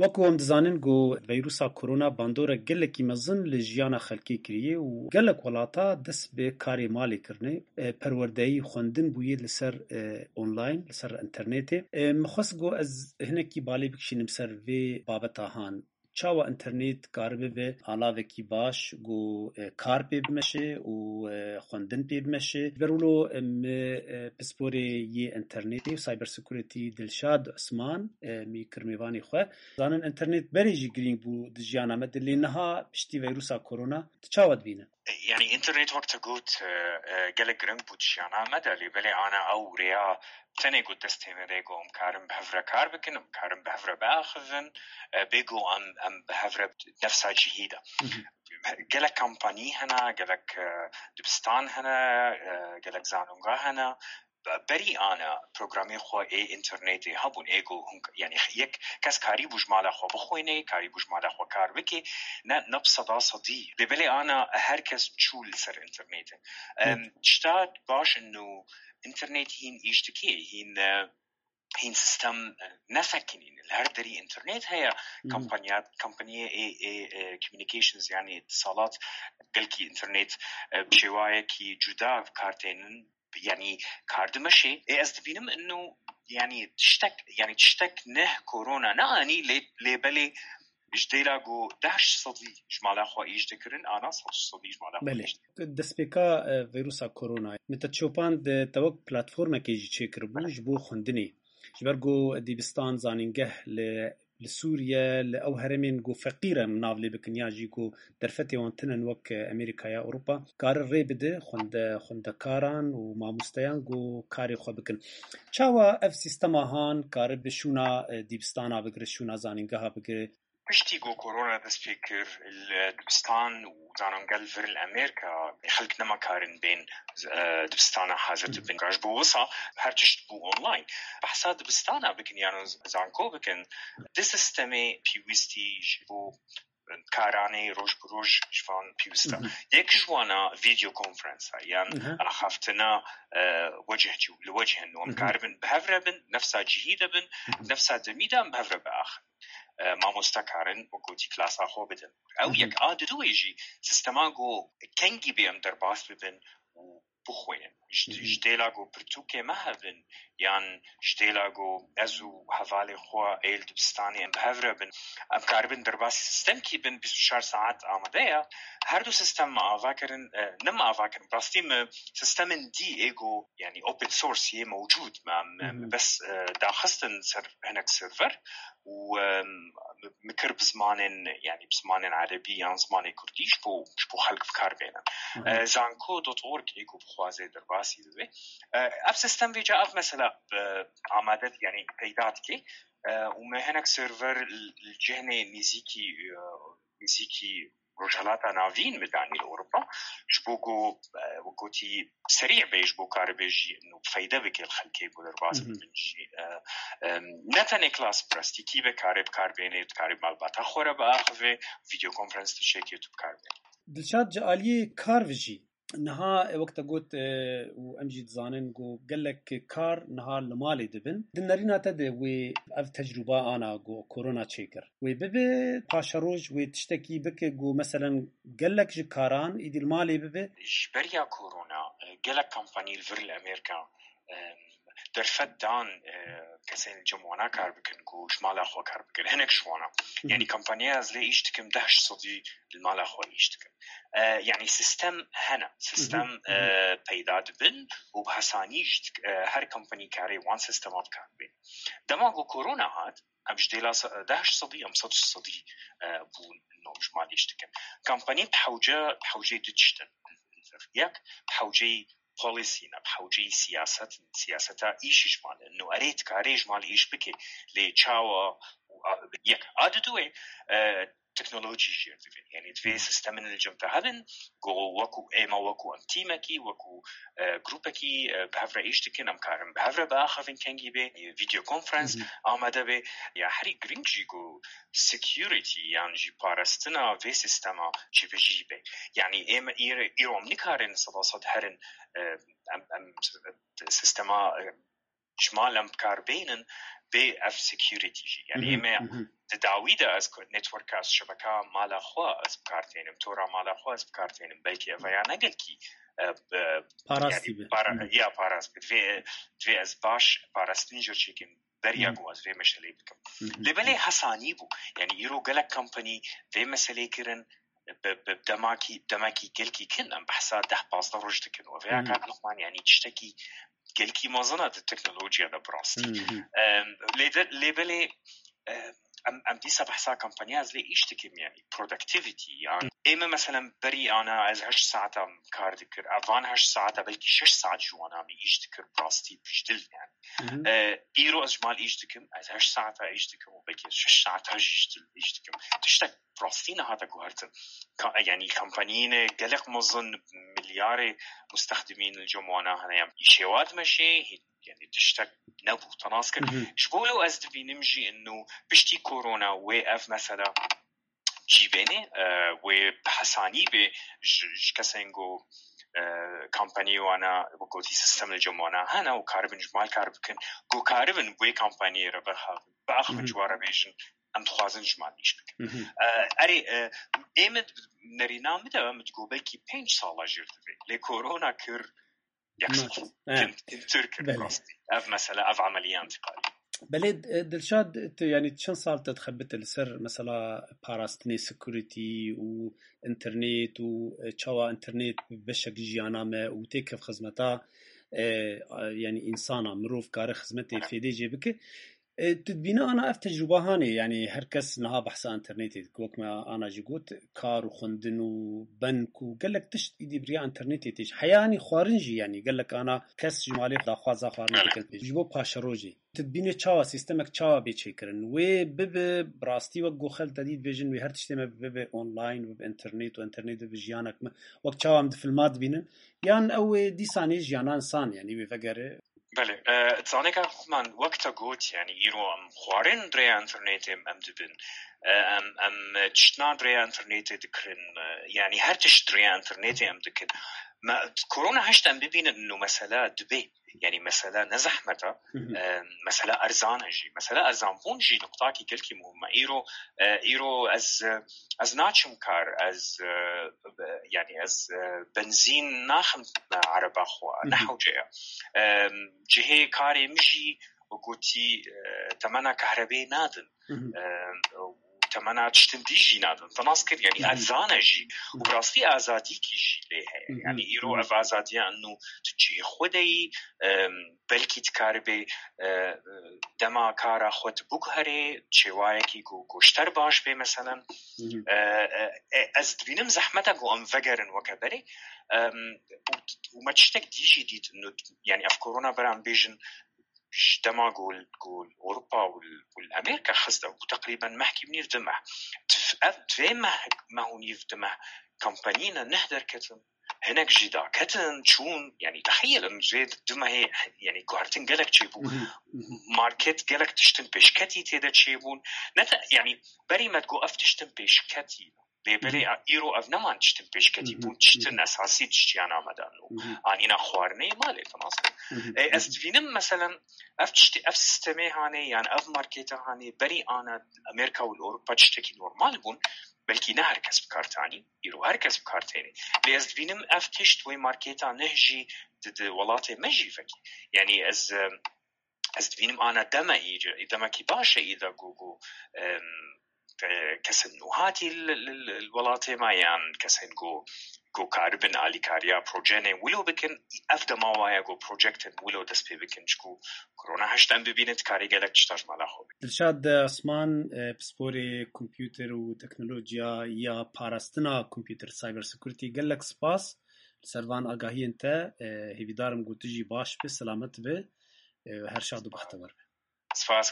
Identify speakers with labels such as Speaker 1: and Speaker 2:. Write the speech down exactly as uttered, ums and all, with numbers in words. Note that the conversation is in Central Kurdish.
Speaker 1: وەکو ئەم دەزانن گۆ ڤەیروسا کۆرۆنا باندۆرە gelekî mezin li jiyana xelkê kiriye û gelek welata dest bi karê malê kirine, perwerdeyî xwendin bûye li ser online, li ser internetê. Min xwest got ez hinekî balê bikişînim ser vê babeta han. Çawa internet karibe be alavekî baş got kar pê bimeşe û xwendin pê bimeşe. Berûlo me pisporê yê internetê cyber security Dilşad Osman mî kir mêvanê xwe. Zanin internet berê jî girîng bû di jiyana me de lê niha piştî vîrusa korona tu çawa dibîne؟
Speaker 2: يعني انترنت وقت قلت قلق رنگ بود شيانا مدى لي بلي انا او ريا تاني قلت دستيني ريقو مكارم بهفرة كار بكن مكارم بهفرة باخذن بيقو ام ام بهفرة نفسها جهيدة قلق كمباني هنا قلق دبستان هنا قلق زانونغا هنا بري انا بروجرامي خو اي انترنتي هبون ايجو يعني يك كاس كاري بوج مالا خو بخويني كاري بوج مالا خو كار بكي نبصدا صدي لبلي انا هركس تشول سر انترنت اشتاد باش انه انترنت هين يشتكي هين هين سيستم نفكنين الهردري انترنت هي كمبانيات كمبانيه اي اي كوميونيكيشنز يعني اتصالات قلكي انترنت بشوايه كي جدا كارتين يعني كاردمشي اي ازدبينم انه يعني تشتك يعني تشتك نه كورونا ناني لي بلي اجديلاغو داش صدي جمالا خو ايجدكرن انا صدي جمالا خو
Speaker 1: بله دسپیکا ویروسا کرونا متچوپان د توک پلتفرم کې چې کربو جبو خوندنی جبرګو دیبستان زانینګه ل لسوريا لأو هرمين جو فقيرة من نافلي بكنياجي جو درفتي وانتنن وك أمريكا يا أوروبا كار الريبده خند خند كاران وما مستيان جو كاري خو بكن چاوا اف سيستما هان كار بشونا ديبستانا بكر شونا زانينغها بكر
Speaker 2: بشتي جو كورونا دسبيكر الدبستان وزانونغال فر الأمريكا خلق نما كارن بين دبستانا حاضر بين راج بوصا هرتشت بو أونلاين بحسا دبستانا بكن يعني زانكو بكن دي سيستمي بيوستي جبو كاراني روج بروج شفان بيوستا يك جوانا فيديو كونفرنس يعني أنا خافتنا وجه جو لوجه إنه مكاربن بهفرة بن نفسها جهيدة بن نفسها دميدة بهفرة بآخر ما مستكارن وقوتي كلاسا خو بدن او يك آد دو يجي سيستماغو كنجي بيم درباس ببن وبخوين جديلاغو برتوكي مهبن يان جديلاغو ازو هفالي خوا ايل دبستاني ام بهفرة بن ام كاربن درباس سيستم كي بن بيسوشار ساعات آمدايا هردو سيستم ما آفاكرن نم آفاكرن براستيم سيستم دي ايجو يعني open source يه موجود ما بس داخستن سر هناك سيرفر ومكر بزمانين يعني بزمانين عربي يعني زماني كردي شبو شبو خلق فكار بينا زانكو دوت اورج ايجو بخوازي درباسي دوي اب سيستم بيجا اب مثلا عمادت يعني بيداتكي وما هناك سيرفر الجهني ميزيكي ميزيكي رجالات نافين مداني لأوروبا جبوكو وقوتي سريع بيش بو كاربيجي انه بفايدة بك الخلكي بودر باسم بنجي نتاني كلاس براستي كي بكارب كاربيني بكارب مالباتا خورا بآخوه فيديو كونفرنس تشيك يوتيوب كاربين
Speaker 1: دلشاد جعالية كارفجي نها وقت قلت وامجي تزانن جو قال لك كار نهار لمالي دبن دنرينا تد و اف تجربه انا جو كورونا تشيكر و ببي باشروج و تشتكي بك جو مثلا قال لك كاران ايدي المالي ببي
Speaker 2: جبريا كورونا قال لك كمباني الفر الامريكا درفت دان كسين جموانا كار بكن جو شمالا خو كار بكن هناك جوانا يعني كمبانيا از لي يشتكم دهش صدي المالا خو يشتكم يعني سيستم هنا سيستم بيداد بن وبحساني هر كمباني كاري وان سيستم اوف كار بين دماغو كورونا هاد امش ديلا دهش صدي ام صدش صدي بون انه مش مال يشتكم كمباني بحوجه بحوجه تشتن ياك بحوجه بوليسينا بحوجي سياسة سياسة إيش جمال إنه أريد كاريج مال إيش بكي لتشاوا يك عادتوه تكنولوجي جير يعني في سيستم من الجمتة هذن جو وكو إما وكو أنتيمكي وكو جروبكي بهفرة إيش تكين أم كارم بهفرة بآخر كنجي بي فيديو كونفرنس آمده بي يا حري جرينجي جو security يعني جي بارستنا في سيستما جي بجي بي يعني إما إير إيروم نكارن صداصد هرن أم أم سيستما جمال أم كاربينن بي اف سكيورتي يعني ما تداويد از نتورك از شبكه مال اخوا از بكارتين تورا مال اخوا از بكارتين بلكي افيانا قلكي
Speaker 1: باراستي
Speaker 2: بارا يا باراست في في از باش باراستنجر شيكن برياغو از في مشلي بكم لبلي حسانيبو يعني يرو قالك كمباني في مسلي كرن بدماكي دماكي قلكي كن ام بحسا ده باص درجت كن وفي كان لقمان يعني تشتكي قلكي ما ظنت التكنولوجيا ده براستي لبلي ام ام دي بحسا كمباني از لي اشتكي يعني برودكتيفيتي يعني اما مثلا بري انا از هشت ساعه كار ذكر افان هشت ساعه بلكي شش ساعات جوانا مي اشتكر براستي بجدل يعني ايرو از جمال اشتكم از هشت ساعه اشتكم وبلكي شش ساعات هجدل اشتكم تشتك براستينا هذا قهرت يعني كمبانيين قلق مظن مليار مستخدمين الجموانا هنا يعني شيوات ماشي يعني تشتك نبو تناسكر شبولو از دبي نمجي انه بشتي كورونا ويف مثلا جيبيني أه وبحساني بكسينجو أه كمباني وانا بقولي سيستم الجموانا هنا وكاربن جمال كاربكن جو كاربن وي كمباني ربها باخ من جوارا بيجن ام تخوازن جمال ايش بكن أه اري أه ايمد نرينا مدى متقو بلكي بينج صالة جيرتبي لي كورونا كر يحصل تركر براستي اف مثلا اف عملية انتقالية
Speaker 1: بله دلشاد يعني چند سال تخبت السر مثلا باراستني سكيورتي و انترنت و چاوا انترنت بشك جيانا ما و تكف خدمتا يعني انسانا مروف كار خدمته فيدي جيبك تدبينا انا اف تجربه هاني يعني هر کس نها بحث انترنتي كوك ما انا جيقوت كار وخندن وبنك وقال لك تشت ايدي بريا انترنتي تيج حياني خوارنجي يعني قال لك انا كس جمالي خدا خوازا خوارنجي كنت جيبو باشروجي تدبينه چاوا سيستمك چاوا بيچيكرن و بب براستي وقو خل تديد فيجن و هر تشتمه بب اونلاين و انترنت و انترنت بجيانك وقت چاوا مد فيلمات بينن يعني او دي ساني جيانا انسان يعني بفقر
Speaker 2: بله اتزانه که من وقتا گوت يعني يرو ام خوارن دري انترنت ام دبن ام ام تشتنا دري انترنت دكرن يعني هر تشتري انترنت ام دكن ما كورونا هشت ام ببين انه مسألة دبي يعني مسألة نزحمته مسألة أرزان أجي مسألة أرزان بونجي نقطة كي كلكي مهمة إيرو إيرو از از ناتشم كار از يعني از بنزين ناخم عربة خوا نحو جاء جهة كاري مجي وقوتي تمنى كهرباء نادن تمنى تشتم ديجي نادن تناسكر يعني أرزان أجي وبراستي آزادي كيجي ليها يعني إيرو أف آزادية أنه تجي خودي بلكي تكاربي دما كارا خود بوغهري تشيوايكي جو گوشتر باش بي مثلا از دبينم زحمتك و انفجرن وكبري وما تشتك ديجي ديت انه يعني اف كورونا برام بيجن دما قول قول أوروبا والأمريكا خصدا وتقريبا محكي منيف دمه تفهم ما هو نيف دمه كمبانينا نهدر كتن هناك جدا كتن شون يعني تخيل انه زيد دمه هي يعني قهرتن قالك تشيبو ماركت قالك تشتن بيشكتي تيدا تشيبون نتا يعني بري ما تقو اف تشتن بيشكتي ببري ايرو اف نمان تشتن بيشكتي بون تشتن اساسي تشتيانا مدانو انينا خوارني مالي تناصر استفينم مثلا اف تشتي اف سيستمي هاني يعني اف ماركت هاني بري انا امريكا والاوروبا تشتكي نورمال بون بلكي نه هر کس بکارتانی ایرو هر کس بکارتانی لیاز بینم افتشت وی مارکتا نهجی دد ولات مجی فکی يعني از از بینم آنا دم ایجا دم کی باشه ایدا گوگو کسن نوهاتی الولات ما یان کسن گو گو کاربن علی کاریا پروژنه ولو بکن افدا ما وایا گو پروژکتن ولو دست پی بکن چکو کرونا هشتن ببینید کاری گلک چتاج مالا خوب
Speaker 1: دلشاد عثمان بسپوری کمپیوتر و تکنولوژیا یا پاراستنا کمپیوتر سایبر سکیورتی گلک سپاس سروان آگاهی انت هیویدارم گوتجی باش به سلامت به هر شاد و بختور
Speaker 2: سپاس